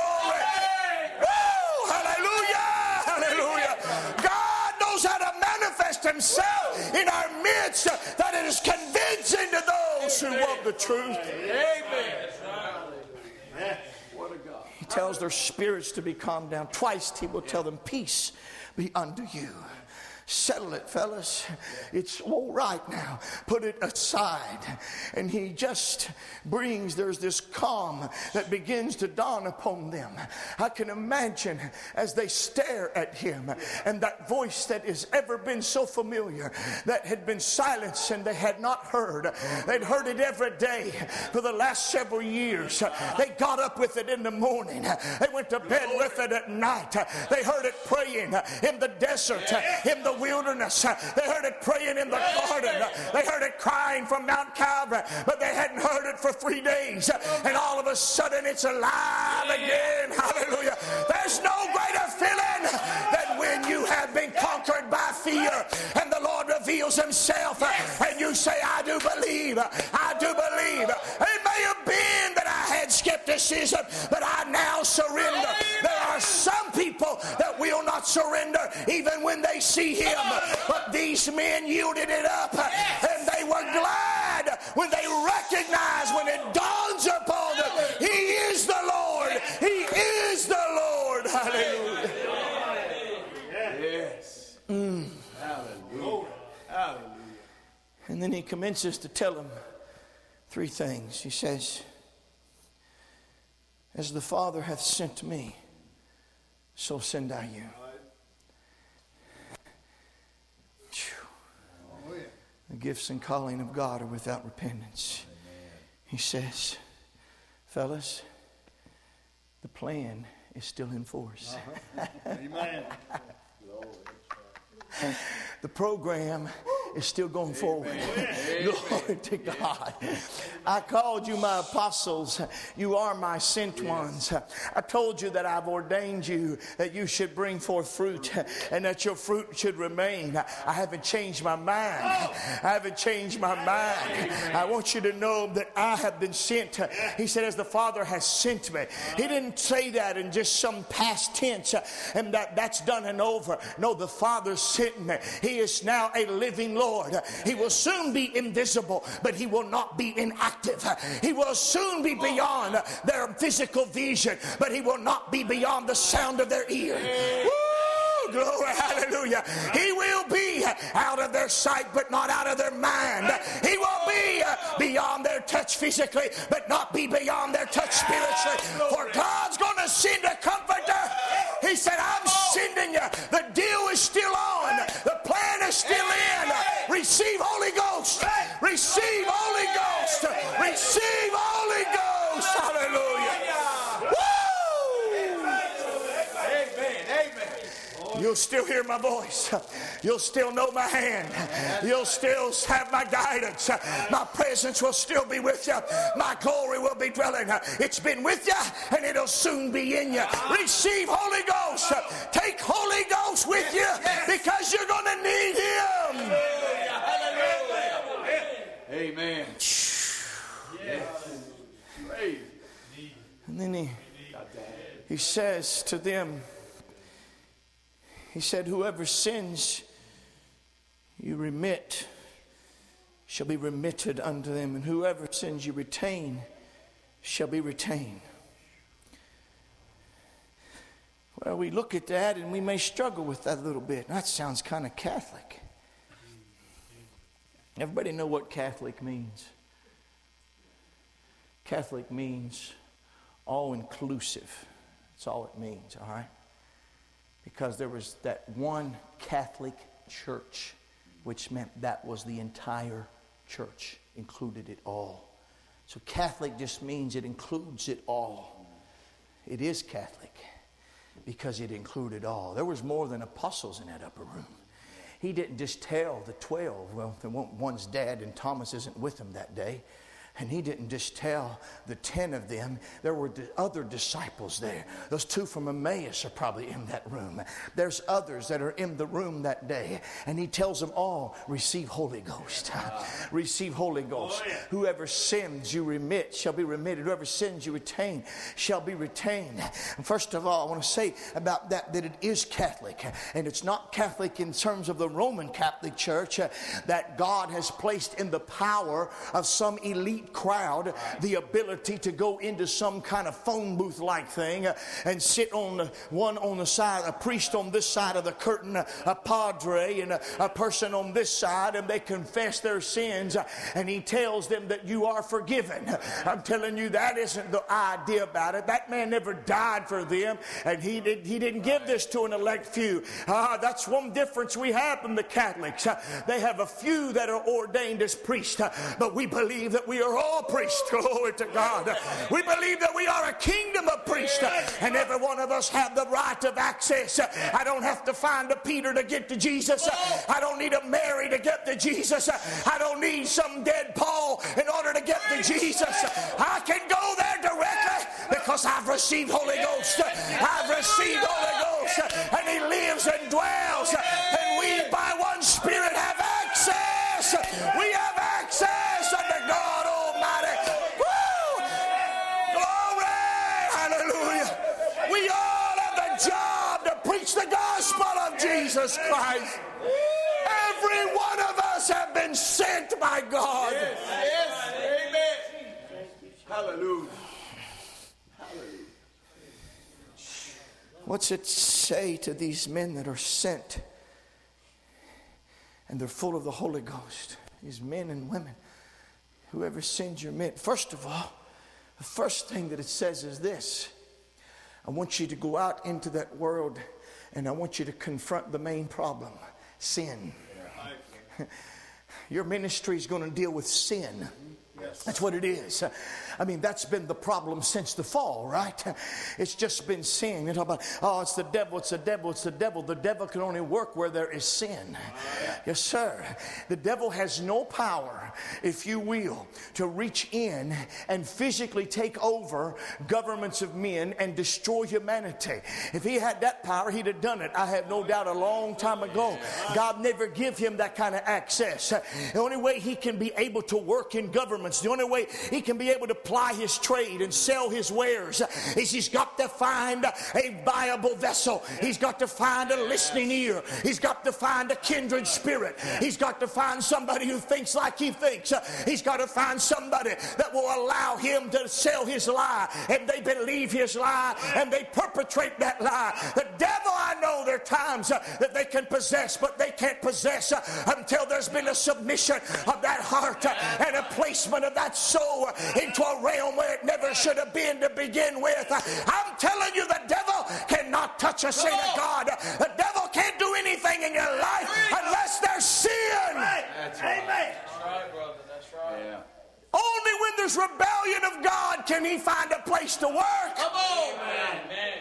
Himself in our midst. sense that it is convincing to those who want the truth. Amen. What a God. He tells their spirits to be calmed down. Twice he will tell them, peace be unto you. Settle it, fellas. It's all right now. Put it aside. And he just brings, there's this calm that begins to dawn upon them. I can imagine as they stare at him, and that voice that has ever been so familiar, that had been silenced and they had not heard. They'd heard it every day for the last several years. They got up with it in the morning. They went to bed with it at night. They heard it praying in the desert, in the wilderness. They heard it praying in the garden. They heard it crying from Mount Calvary, but they hadn't heard it for three days. And all of a sudden it's alive again. Hallelujah. There's no greater feeling than when you have been conquered by fear and the Lord reveals himself and you say, I do believe. I do believe. It may have been that I had skepticism, but I now surrender. There are some people that will not surrender even when they see him. But these men yielded it up, and they were glad when they recognized, when it dawns upon them, he is the Lord. He is the Lord. Hallelujah. Yes. Mm. Hallelujah. Hallelujah. And then he commences to tell them three things. He says, as the Father hath sent me, so send I you. The gifts and calling of God are without repentance. He says, fellas, the plan is still in force. Uh-huh. Amen. The program is still going forward. Glory to God. I called you my apostles. You are my sent ones. I told you that I've ordained you that you should bring forth fruit and that your fruit should remain. I haven't changed my mind. I haven't changed my mind. I want you to know that I have been sent. He said, as the Father has sent me. He didn't say that in just some past tense and that that's done and over. No, the Father sent me. He is now a living Lord. He will soon be invisible, but he will not be inactive. He will soon be beyond their physical vision, but he will not be beyond the sound of their ear. Woo! Glory, hallelujah. He will be out of their sight, but not out of their mind. He will be beyond their touch physically, but not be beyond their touch spiritually. For God's going to send a comforter. He said, I'm sending you. The deal is still on. The plan is still in. Receive Holy Ghost. Receive Holy Ghost. Receive Holy Ghost. Hallelujah. You'll still hear my voice. You'll still know my hand. You'll still have my guidance. My presence will still be with you. My glory will be dwelling. It's been with you and it'll soon be in you. Receive Holy Ghost. Take Holy Ghost with you because you're going to need him. Amen. And then he, he says to them, he said, whoever sins you remit shall be remitted unto them, and whoever sins you retain shall be retained. Well, we look at that and we may struggle with that a little bit. That sounds kind of Catholic. Everybody know what Catholic means? Catholic means all-inclusive. That's all it means, all right? Because there was that one Catholic church, which meant that was the entire church, included it all. So Catholic just means it includes it all. It is Catholic because it included all. There was more than apostles in that upper room. He didn't just tell the twelve, well, one's dead and Thomas isn't with them that day. And he didn't just tell the ten of them. There were other disciples there. Those two from Emmaus are probably in that room. There's others that are in the room that day. And he tells them all, receive Holy Ghost. Receive Holy Ghost. Oh, yeah. Whoever sins you remit shall be remitted. Whoever sins you retain shall be retained. And first of all, I want to say about that, that it is Catholic. And it's not Catholic in terms of the Roman Catholic Church, uh, that God has placed in the power of some elite crowd the ability to go into some kind of phone booth like thing uh, and sit on the one on the side, a priest on this side of the curtain, a, a padre and a, a person on this side, and they confess their sins uh, and he tells them that you are forgiven. I'm telling you, that isn't the idea about it. That man never died for them, and he did he didn't give this to an elect few. Ah, that's one difference we have from the Catholics. Uh, they have a few that are ordained as priests, uh, but we believe that we are all priests. Glory to God. We believe that we are a kingdom of priests, and every one of us have the right of access. I don't have to find a Peter to get to Jesus. I don't need a Mary to get to Jesus. I don't need some dead Paul in order to get to Jesus. I can go there directly because I've received Holy Ghost. I've received Holy Ghost, and he lives and dwells, and we by one Spirit have access. We have access unto God Almighty. Woo! Glory! Hallelujah! We all have the job to preach the gospel of Jesus Christ. Every one of us have been sent by God. Yes, yes. Amen. Hallelujah. Hallelujah. What's it say to these men that are sent and they're full of the Holy Ghost? These men and women, whoever sins you're meant. First of all, the first thing that it says is this: I want you to go out into that world and I want you to confront the main problem, sin. Your ministry is going to deal with sin. Yes. That's what it is. I mean, that's been the problem since the fall, right? It's just been sin. You talk about, oh, it's the devil, it's the devil, it's the devil. The devil can only work where there is sin. Yes, sir. The devil has no power, if you will, to reach in and physically take over governments of men and destroy humanity. If he had that power, he'd have done it, I have no doubt, a long time ago. God never give him that kind of access. The only way he can be able to work in government, the only way he can be able to ply his trade and sell his wares is he's got to find a viable vessel. He's got to find a listening ear. He's got to find a kindred spirit. He's got to find somebody who thinks like he thinks. He's got to find somebody that will allow him to sell his lie, and they believe his lie and they perpetrate that lie. The devil, I know there are times that they can possess, but they can't possess until there's been a submission of that heart and a placement of that soul into a realm where it never should have been to begin with. I'm telling you, the devil cannot touch a saint of God. The devil can't do anything in your life unless there's sin. That's right. Amen. That's right, brother. That's right. Yeah. Only when there's rebellion of God can he find a place to work. Come on. Amen.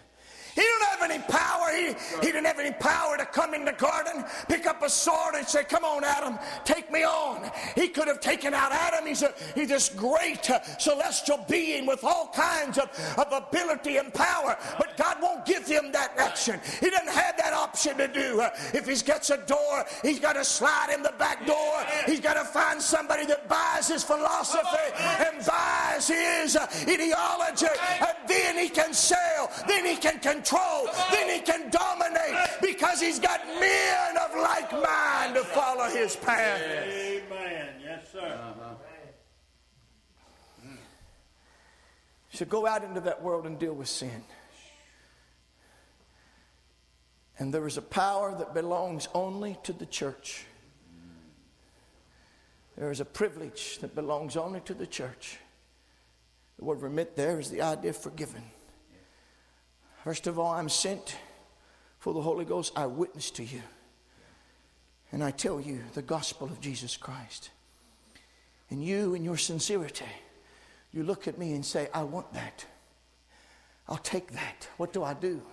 He didn't have any power. He, he didn't have any power to come in the garden, pick up a sword and say, come on, Adam, take me on. He could have taken out Adam. He's, a, he's this great uh, celestial being with all kinds of, of ability and power. But God won't give him that action. He doesn't have that option to do. Uh, if he gets a door, he's got to slide in the back door. He's got to find somebody that buys his philosophy and buys his uh, ideology. And then he can sell. Then he can control. Control, then he can dominate because he's got men of like mind to follow his path. Amen. Yes, sir. Uh-huh. So go out into that world and deal with sin. And there is a power that belongs only to the church. There is a privilege that belongs only to the church. The word remit there is the idea of forgiven. First of all, I'm sent for the Holy Ghost. I witness to you. And I tell you the gospel of Jesus Christ. And you, in your sincerity, you look at me and say, I want that. I'll take that. What do I do?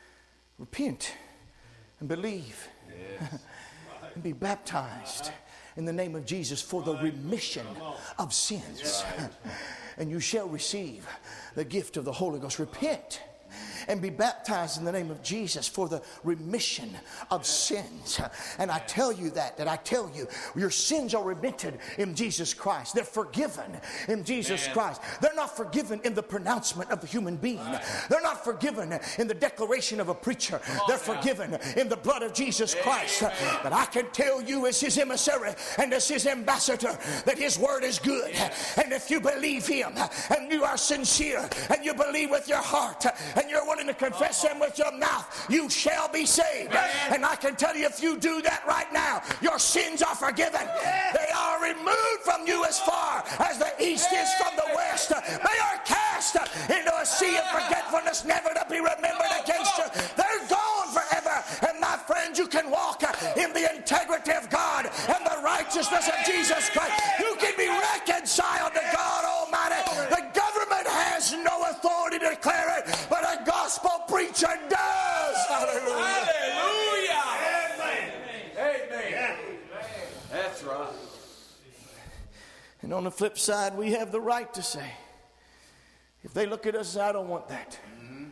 Repent and believe. Yes. And be baptized in the name of Jesus for the remission of sins. And you shall receive the gift of the Holy Ghost. Repent and be baptized in the name of Jesus for the remission of sins. And I tell you that, that I tell you, your sins are remitted in Jesus Christ. They're forgiven in Jesus Christ. They're not forgiven in the pronouncement of the human being. They're not forgiven in the declaration of a preacher. They're forgiven in the blood of Jesus Christ. But I can tell you as his emissary and as his ambassador that his word is good. And if you believe him and you are sincere and you believe with your heart and you're willing to confess him with your mouth, you shall be saved. And I can tell you, if you do that right now, your sins are forgiven. They are removed from you as far as the east is from the west. They are cast into a sea of forgetfulness, never to be remembered against you. They're gone forever. And my friends, you can walk in the integrity of God and the righteousness of Jesus Christ. You can be reconciled to God Almighty. The government has no authority to declare it, but a gospel preacher does. Hallelujah. Hallelujah. Amen. Amen. That's right. And on the flip side, we have the right to say, if they look at us and say, I don't want that. Mm-hmm.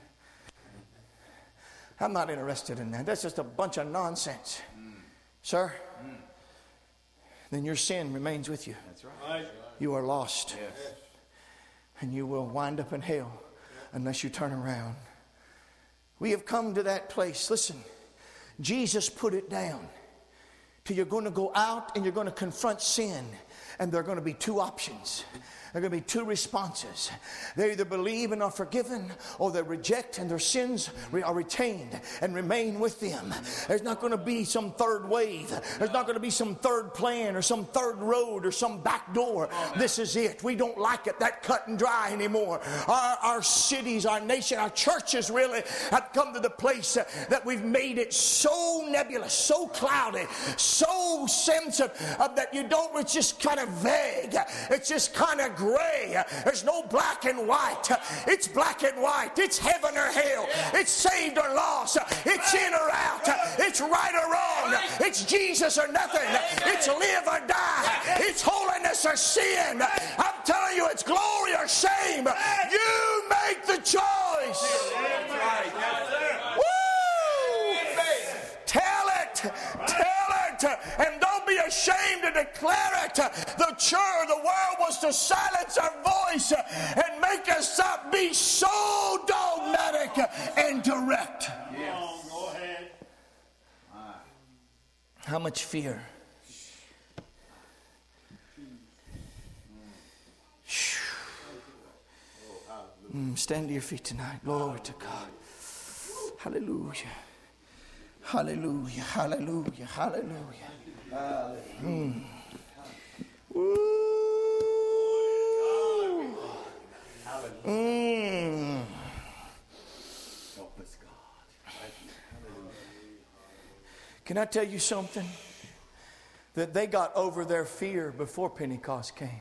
I'm not interested in that. That's just a bunch of nonsense. Mm. Sir, mm. then your sin remains with you. That's right. You are lost. Yes. And you will wind up in hell unless you turn around. We have come to that place. Listen, Jesus put it down. Till you're going to go out and you're going to confront sin. And there are going to be two options. There are going to be two responses. They either believe and are forgiven, or they reject and their sins are retained and remain with them. There's not going to be some third wave. There's not going to be some third plan or some third road or some back door. This is it. We don't like it that cut and dry anymore. Our, our cities, our nation, our churches really have come to the place that we've made it so nebulous, so cloudy, so sensitive that you don't, it's just kind of vague. It's just kind of gray. There's no black and white. It's black and white. It's heaven or hell. It's saved or lost. It's in or out. It's right or wrong. It's Jesus or nothing. It's live or die. It's holiness or sin. I'm telling you, it's glory or shame. You make the choice. Woo! Tell it. Tell it. And don't be ashamed to declare it. The church, the world was to silence our voice and make us not be so dogmatic and direct. Yes. Go ahead. How much fear? Mm, stand to your feet tonight. Glory to God. Hallelujah. Hallelujah. Hallelujah. Hallelujah. Mm. Woo. Mm. Can I tell you something? That they got over their fear before Pentecost came.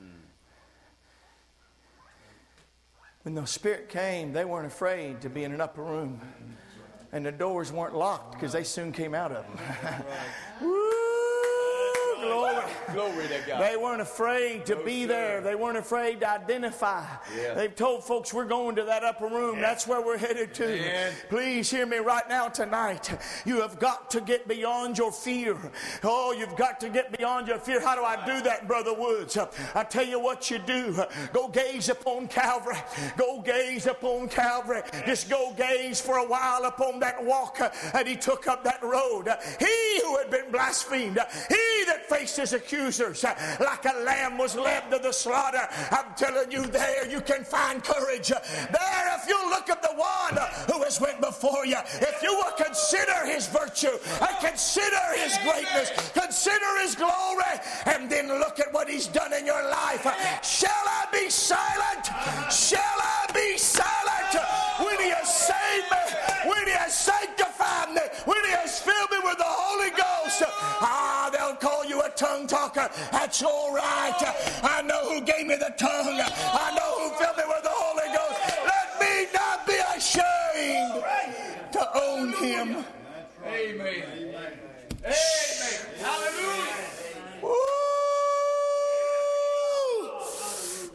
When the Spirit came, they weren't afraid to be in an upper room. And the doors weren't locked because they soon came out of them. Woo! Glory. Glory to God. They weren't afraid to No, be sir. there. They weren't afraid to identify. Yeah. They've told folks, we're going to that upper room. Yeah. That's where we're headed to. Man. Please hear me right now tonight. You have got to get beyond your fear. Oh, you've got to get beyond your fear. How do I do that, Brother Woods? I tell you what you do. Go gaze upon Calvary. Go gaze upon Calvary. Just go gaze for a while upon that walk. And he took up that road. He who had been blasphemed. He that faced his accusers like a lamb was led to the slaughter. I'm telling you, there you can find courage. There, if you look at the one who has went before you, if you will consider his virtue and consider his greatness, consider his glory, and then look at what he's done in your life. Shall I be silent? Shall I be silent? When he has saved me, when he has sanctified me, when he has filled me with the Holy Ghost, ah, they'll call you a tongue talker. That's all right. I know who gave me the tongue. I know who filled me with the Holy Ghost. Let me not be ashamed to own him. Amen. Amen. Hallelujah. Woo!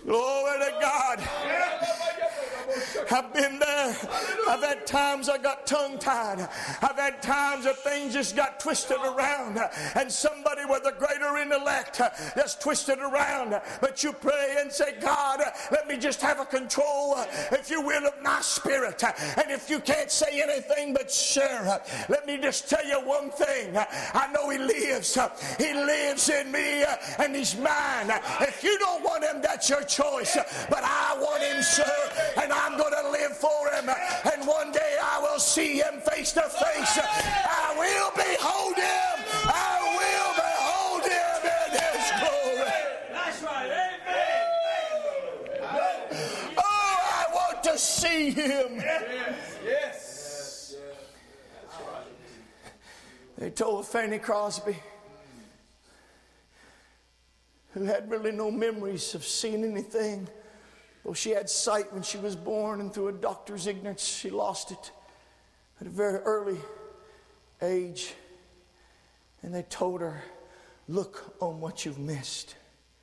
Glory to God. I've been there. I've had times I got tongue-tied. I've had times that things just got twisted around. And somebody with a greater intellect just twisted around. But you pray and say, God, let me just have a control, if you will, of my spirit. And if you can't say anything but share, let me just tell you one thing. I know He lives. He lives in me and He's mine. If you don't want Him, that's your choice. But I want Him, sir, and I'm going to live for Him. And one day I will see Him face to face. I will behold Him. I will behold Him in His glory. That's right. Amen. Oh, I want to see Him. Yes. They told Fanny Crosby, who had really no memories of seeing anything. Though she had sight when she was born, and through a doctor's ignorance, she lost it at a very early age. And they told her, look on what you've missed.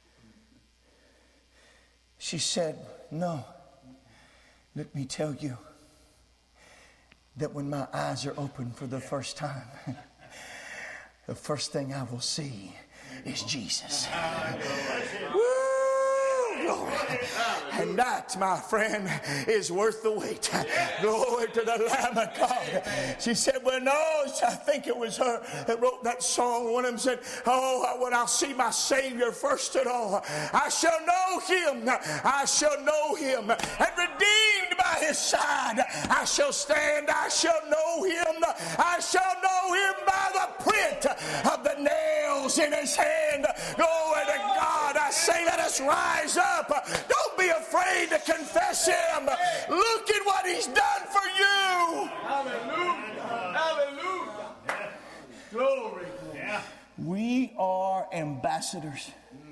She said, no, let me tell you that when my eyes are open for the first time, the first thing I will see is Jesus. Woo! Glory. And that, my friend, is worth the wait. Glory to the Lamb of God. She said, well, no, I think it was her that wrote that song. One of them said, oh, when I'll see my Savior first of all, I shall know Him. I shall know Him. And redeemed by His side, I shall stand. I shall know Him. I shall know Him by the print of the nails in His hand. Glory to God. I say, let us rise up. Don't be afraid to confess Him. Look at what He's done for you. Hallelujah. Hallelujah. Glory. Yeah. We are ambassadors.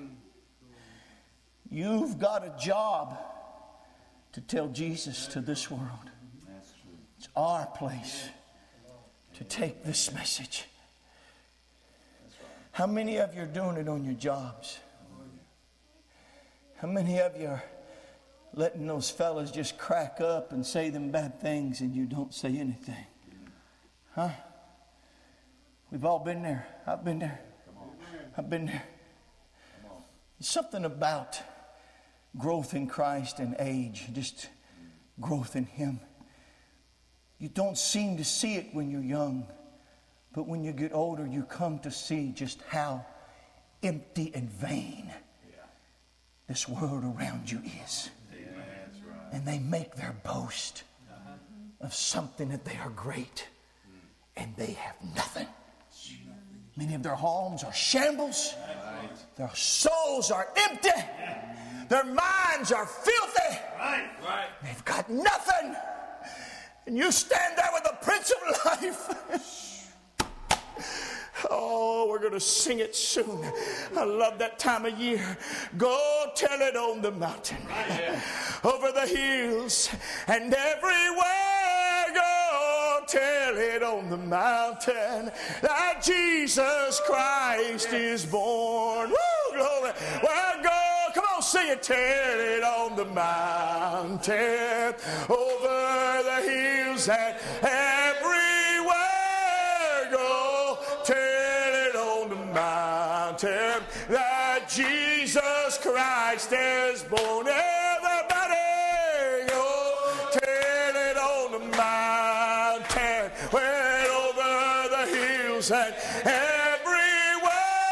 You've got a job to tell Jesus to this world. It's our place to take this message. How many of you are doing it on your jobs? How many of you are letting those fellas just crack up and say them bad things and you don't say anything? Huh? We've all been there. I've been there. I've been there. There's something about growth in Christ and age, just growth in Him. You don't seem to see it when you're young, but when you get older, you come to see just how empty and vain this world around you is. And they make their boast of something that they are great, and they have nothing. Many of their homes are shambles. Their souls are empty. Their minds are filthy. They've got nothing. And you stand there with the Prince of Life. Oh, we're going to sing it soon. I love that time of year. Go tell it on the mountain, over the hills, and everywhere. Go tell it on the mountain that Jesus Christ is born. Woo, glory. Well, go, come on, sing it. Tell it on the mountain, over the hills, and everywhere. That Jesus Christ is born. Everybody, go tell it on the mountain, went over the hills, and everywhere.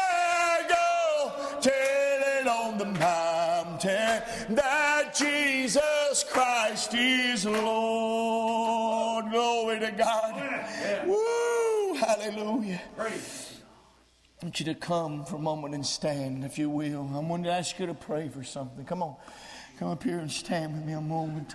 Go tell it on the mountain that Jesus Christ is Lord. Glory to God. Woo! Hallelujah. Praise. I want you to come for a moment and stand, if you will. I'm going to ask you to pray for something. Come on. Come up here and stand with me a moment.